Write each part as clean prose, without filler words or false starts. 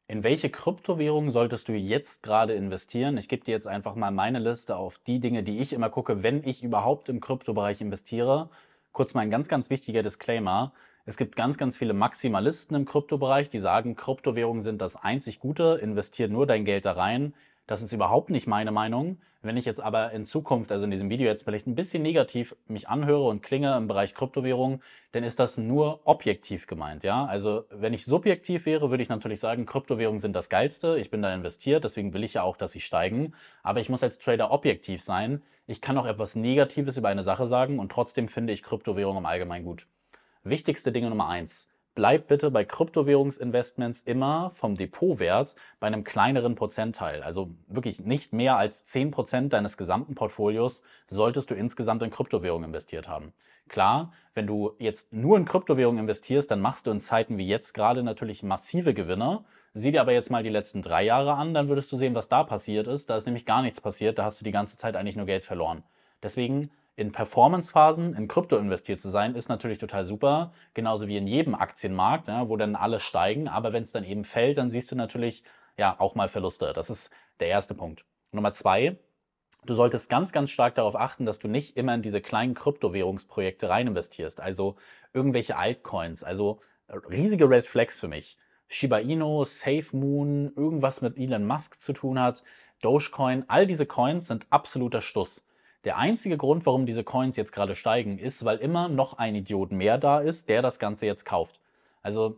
In welche Kryptowährung solltest du jetzt gerade investieren? Ich gebe dir jetzt einfach mal meine Liste auf die Dinge, die ich immer gucke, wenn ich überhaupt im Kryptobereich investiere. Kurz mal ein ganz, ganz wichtiger Disclaimer. Es gibt ganz, ganz viele Maximalisten im Kryptobereich, die sagen, Kryptowährungen sind das einzig Gute, investier nur dein Geld da rein. Das ist überhaupt nicht meine Meinung. Wenn ich jetzt aber in Zukunft, also in diesem Video jetzt vielleicht ein bisschen negativ mich anhöre und klinge im Bereich Kryptowährung, dann ist das nur objektiv gemeint, ja? Also, wenn ich subjektiv wäre, würde ich natürlich sagen, Kryptowährungen sind das Geilste. Ich bin da investiert, deswegen will ich ja auch, dass sie steigen. Aber ich muss als Trader objektiv sein. Ich kann auch etwas Negatives über eine Sache sagen und trotzdem finde ich Kryptowährungen im Allgemeinen gut. Wichtigste Dinge Nummer eins: Bleib bitte bei Kryptowährungsinvestments immer vom Depotwert bei einem kleineren Prozentteil. Also wirklich nicht mehr als 10% deines gesamten Portfolios solltest du insgesamt in Kryptowährungen investiert haben. Klar, wenn du jetzt nur in Kryptowährungen investierst, dann machst du in Zeiten wie jetzt gerade natürlich massive Gewinne. Sieh dir aber jetzt mal die letzten 3 Jahre an, dann würdest du sehen, was da passiert ist. Da ist nämlich gar nichts passiert, da hast du die ganze Zeit eigentlich nur Geld verloren. Deswegen in Performance-Phasen in Krypto investiert zu sein, ist natürlich total super, genauso wie in jedem Aktienmarkt, ja, wo dann alle steigen. Aber wenn es dann eben fällt, dann siehst du natürlich ja auch mal Verluste. Das ist der erste Punkt. Nummer zwei: Du solltest ganz, ganz stark darauf achten, dass du nicht immer in diese kleinen Kryptowährungsprojekte rein investierst. Also irgendwelche Altcoins, also riesige Red Flags für mich. Shiba Inu, SafeMoon, irgendwas mit Elon Musk zu tun hat, Dogecoin, all diese Coins sind absoluter Stuss. Der einzige Grund, warum diese Coins jetzt gerade steigen, ist, weil immer noch ein Idiot mehr da ist, der das Ganze jetzt kauft. Also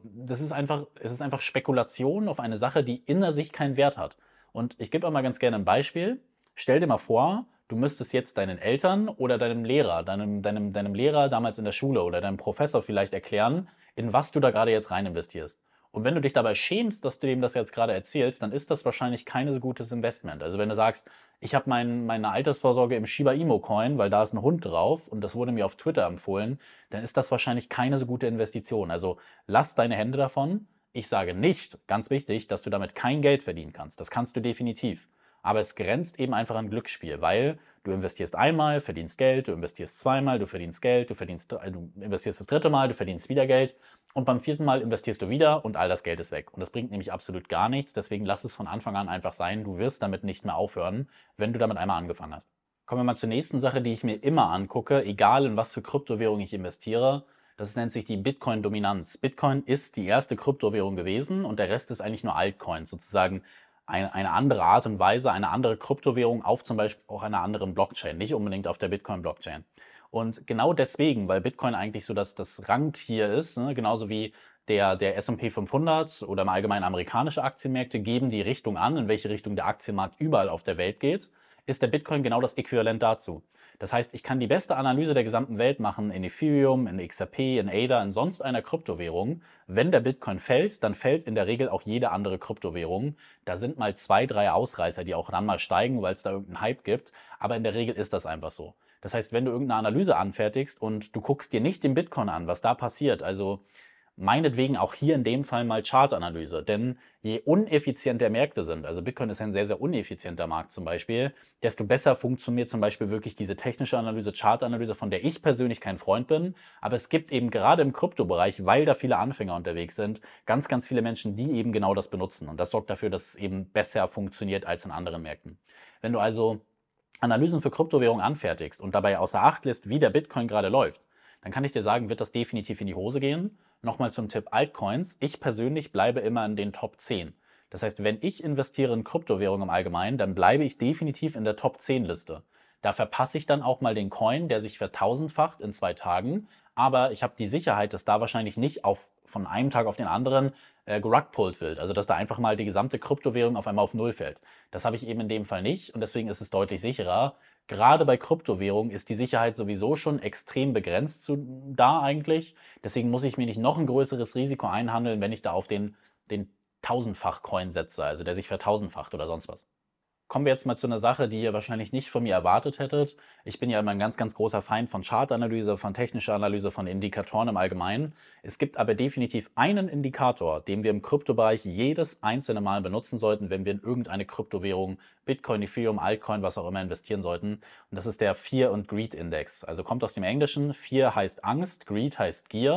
es ist einfach Spekulation auf eine Sache, die in sich keinen Wert hat. Und ich gebe auch mal ganz gerne ein Beispiel. Stell dir mal vor, du müsstest jetzt deinen Eltern oder deinem Lehrer, deinem Lehrer damals in der Schule oder deinem Professor vielleicht erklären, in was du da gerade jetzt rein investierst. Und wenn du dich dabei schämst, dass du dem das jetzt gerade erzählst, dann ist das wahrscheinlich kein so gutes Investment. Also wenn du sagst, ich habe meine Altersvorsorge im Shiba Inu Coin, weil da ist ein Hund drauf und das wurde mir auf Twitter empfohlen, dann ist das wahrscheinlich keine so gute Investition. Also lass deine Hände davon. Ich sage nicht, ganz wichtig, dass du damit kein Geld verdienen kannst. Das kannst du definitiv. Aber es grenzt eben einfach an Glücksspiel, weil du investierst einmal, verdienst Geld, du investierst zweimal, du verdienst Geld, du investierst das dritte Mal, du verdienst wieder Geld und beim vierten Mal investierst du wieder und all das Geld ist weg. Und das bringt nämlich absolut gar nichts, deswegen lass es von Anfang an einfach sein, du wirst damit nicht mehr aufhören, wenn du damit einmal angefangen hast. Kommen wir mal zur nächsten Sache, die ich mir immer angucke, egal in was für Kryptowährung ich investiere. Das nennt sich die Bitcoin-Dominanz. Bitcoin ist die erste Kryptowährung gewesen und der Rest ist eigentlich nur Altcoins, sozusagen eine andere Art und Weise, eine andere Kryptowährung auf zum Beispiel auch einer anderen Blockchain, nicht unbedingt auf der Bitcoin-Blockchain. Und genau deswegen, weil Bitcoin eigentlich so das Rangtier ist, ne, genauso wie der S&P 500 oder im Allgemeinen amerikanische Aktienmärkte geben die Richtung an, in welche Richtung der Aktienmarkt überall auf der Welt geht, ist der Bitcoin genau das Äquivalent dazu. Das heißt, ich kann die beste Analyse der gesamten Welt machen in Ethereum, in XRP, in ADA, in sonst einer Kryptowährung. Wenn der Bitcoin fällt, dann fällt in der Regel auch jede andere Kryptowährung. Da sind mal zwei, drei Ausreißer, die auch dann mal steigen, weil es da irgendeinen Hype gibt. Aber in der Regel ist das einfach so. Das heißt, wenn du irgendeine Analyse anfertigst und du guckst dir nicht den Bitcoin an, was da passiert, also meinetwegen auch hier in dem Fall mal Chartanalyse, denn je uneffizienter Märkte sind, also Bitcoin ist ein sehr, sehr uneffizienter Markt zum Beispiel, desto besser funktioniert zum Beispiel wirklich diese technische Analyse, Chartanalyse, von der ich persönlich kein Freund bin. Aber es gibt eben gerade im Kryptobereich, weil da viele Anfänger unterwegs sind, ganz, ganz viele Menschen, die eben genau das benutzen. Und das sorgt dafür, dass es eben besser funktioniert als in anderen Märkten. Wenn du also Analysen für Kryptowährungen anfertigst und dabei außer Acht lässt, wie der Bitcoin gerade läuft, dann kann ich dir sagen, wird das definitiv in die Hose gehen. Nochmal zum Tipp Altcoins. Ich persönlich bleibe immer in den Top 10. Das heißt, wenn ich investiere in Kryptowährungen im Allgemeinen, dann bleibe ich definitiv in der Top 10 Liste. Da verpasse ich dann auch mal den Coin, der sich vertausendfacht in 2 Tagen. Aber ich habe die Sicherheit, dass da wahrscheinlich nicht von einem Tag auf den anderen gerugpullt wird. Also dass da einfach mal die gesamte Kryptowährung auf einmal auf Null fällt. Das habe ich eben in dem Fall nicht und deswegen ist es deutlich sicherer. Gerade bei Kryptowährungen ist die Sicherheit sowieso schon extrem begrenzt da eigentlich. Deswegen muss ich mir nicht noch ein größeres Risiko einhandeln, wenn ich da auf den tausendfach Coin setze, also der sich vertausendfacht oder sonst was. Kommen wir jetzt mal zu einer Sache, die ihr wahrscheinlich nicht von mir erwartet hättet. Ich bin ja immer ein ganz, ganz großer Feind von Chartanalyse, von technischer Analyse, von Indikatoren im Allgemeinen. Es gibt aber definitiv einen Indikator, den wir im Kryptobereich jedes einzelne Mal benutzen sollten, wenn wir in irgendeine Kryptowährung, Bitcoin, Ethereum, Altcoin, was auch immer investieren sollten. Und das ist der Fear and Greed Index. Also kommt aus dem Englischen. Fear heißt Angst, Greed heißt Gier.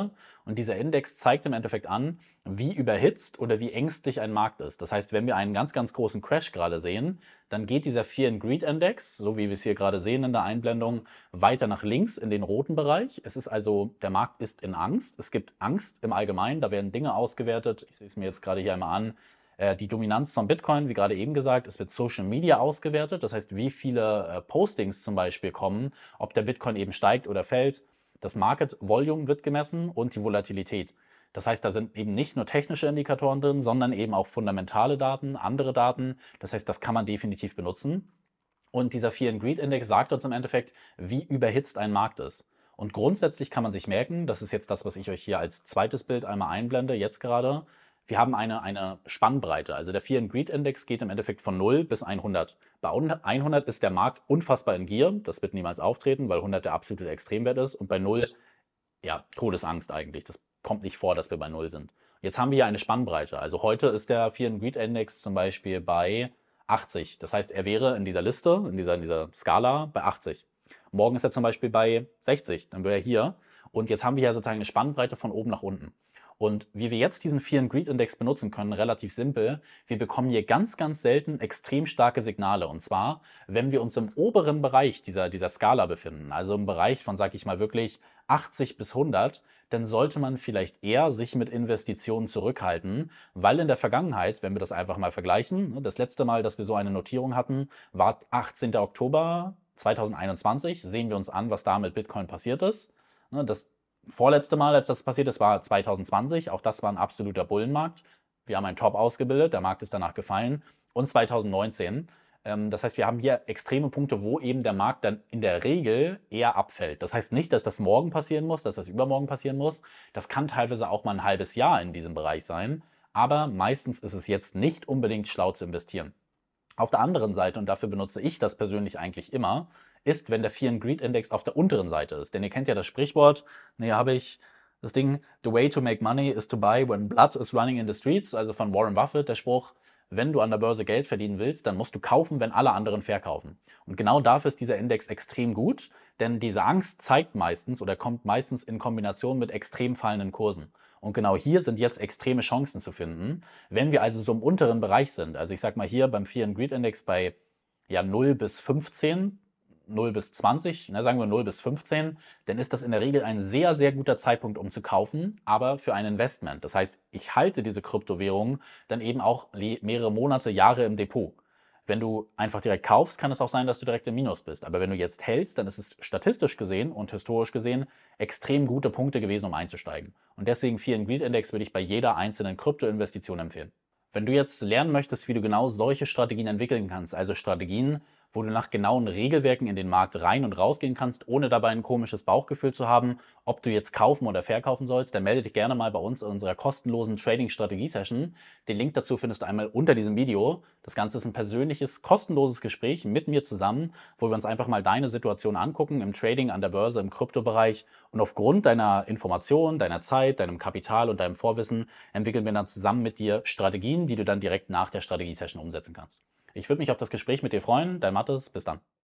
Und dieser Index zeigt im Endeffekt an, wie überhitzt oder wie ängstlich ein Markt ist. Das heißt, wenn wir einen ganz, ganz großen Crash gerade sehen, dann geht dieser Fear and Greed Index, so wie wir es hier gerade sehen in der Einblendung, weiter nach links in den roten Bereich. Es ist also, der Markt ist in Angst. Es gibt Angst im Allgemeinen. Da werden Dinge ausgewertet. Ich sehe es mir jetzt gerade hier einmal an. Die Dominanz von Bitcoin, wie gerade eben gesagt, es wird Social Media ausgewertet. Das heißt, wie viele Postings zum Beispiel kommen, ob der Bitcoin eben steigt oder fällt. Das Market Volume wird gemessen und die Volatilität. Das heißt, da sind eben nicht nur technische Indikatoren drin, sondern eben auch fundamentale Daten, andere Daten. Das heißt, das kann man definitiv benutzen. Und dieser Fear and Greed Index sagt uns im Endeffekt, wie überhitzt ein Markt ist. Und grundsätzlich kann man sich merken, das ist jetzt das, was ich euch hier als zweites Bild einmal einblende, jetzt gerade, wir haben eine Spannbreite. Also der Fear and Greed Index geht im Endeffekt von 0 bis 100. Bei 100 ist der Markt unfassbar in Gier. Das wird niemals auftreten, weil 100 der absolute Extremwert ist. Und bei 0, ja, Todesangst eigentlich. Das kommt nicht vor, dass wir bei 0 sind. Jetzt haben wir hier eine Spannbreite. Also heute ist der Fear and Greed Index zum Beispiel bei 80. Das heißt, er wäre in dieser Liste, in dieser Skala bei 80. Morgen ist er zum Beispiel bei 60, dann wäre er hier. Und jetzt haben wir ja sozusagen eine Spannbreite von oben nach unten. Und wie wir jetzt diesen Fear and Greed Index benutzen können, relativ simpel, wir bekommen hier ganz, ganz selten extrem starke Signale. Und zwar, wenn wir uns im oberen Bereich dieser Skala befinden, also im Bereich von, sag ich mal, wirklich 80 bis 100, dann sollte man vielleicht eher sich mit Investitionen zurückhalten, weil in der Vergangenheit, wenn wir das einfach mal vergleichen, das letzte Mal, dass wir so eine Notierung hatten, war 18. Oktober 2021. Sehen wir uns an, was da mit Bitcoin passiert ist. Das vorletzte Mal, als das passiert ist, war 2020. Auch das war ein absoluter Bullenmarkt. Wir haben einen Top ausgebildet, der Markt ist danach gefallen. Und 2019. Das heißt, wir haben hier extreme Punkte, wo eben der Markt dann in der Regel eher abfällt. Das heißt nicht, dass das morgen passieren muss, dass das übermorgen passieren muss. Das kann teilweise auch mal ein halbes Jahr in diesem Bereich sein. Aber meistens ist es jetzt nicht unbedingt schlau zu investieren. Auf der anderen Seite, und dafür benutze ich das persönlich eigentlich immer, ist, wenn der Fear and Greed Index auf der unteren Seite ist. Denn ihr kennt ja das Sprichwort, hier habe ich das Ding, the way to make money is to buy when blood is running in the streets, also von Warren Buffett, der Spruch, wenn du an der Börse Geld verdienen willst, dann musst du kaufen, wenn alle anderen verkaufen. Und genau dafür ist dieser Index extrem gut, denn diese Angst zeigt meistens oder kommt meistens in Kombination mit extrem fallenden Kursen. Und genau hier sind jetzt extreme Chancen zu finden. Wenn wir also so im unteren Bereich sind, also ich sag mal hier beim Fear and Greed Index bei 0 bis 15, 0 bis 20, sagen wir 0 bis 15, dann ist das in der Regel ein sehr, sehr guter Zeitpunkt, um zu kaufen, aber für ein Investment. Das heißt, ich halte diese Kryptowährung dann eben auch mehrere Monate, Jahre im Depot. Wenn du einfach direkt kaufst, kann es auch sein, dass du direkt im Minus bist. Aber wenn du jetzt hältst, dann ist es statistisch gesehen und historisch gesehen extrem gute Punkte gewesen, um einzusteigen. Und deswegen Fear and Greed Index würde ich bei jeder einzelnen Kryptoinvestition empfehlen. Wenn du jetzt lernen möchtest, wie du genau solche Strategien entwickeln kannst, also Strategien, wo du nach genauen Regelwerken in den Markt rein und rausgehen kannst, ohne dabei ein komisches Bauchgefühl zu haben, ob du jetzt kaufen oder verkaufen sollst, dann melde dich gerne mal bei uns in unserer kostenlosen Trading-Strategie-Session. Den Link dazu findest du einmal unter diesem Video. Das Ganze ist ein persönliches, kostenloses Gespräch mit mir zusammen, wo wir uns einfach mal deine Situation angucken im Trading, an der Börse, im Kryptobereich. Und aufgrund deiner Information, deiner Zeit, deinem Kapital und deinem Vorwissen entwickeln wir dann zusammen mit dir Strategien, die du dann direkt nach der Strategie-Session umsetzen kannst. Ich würde mich auf das Gespräch mit dir freuen. Dein Mathis, bis dann.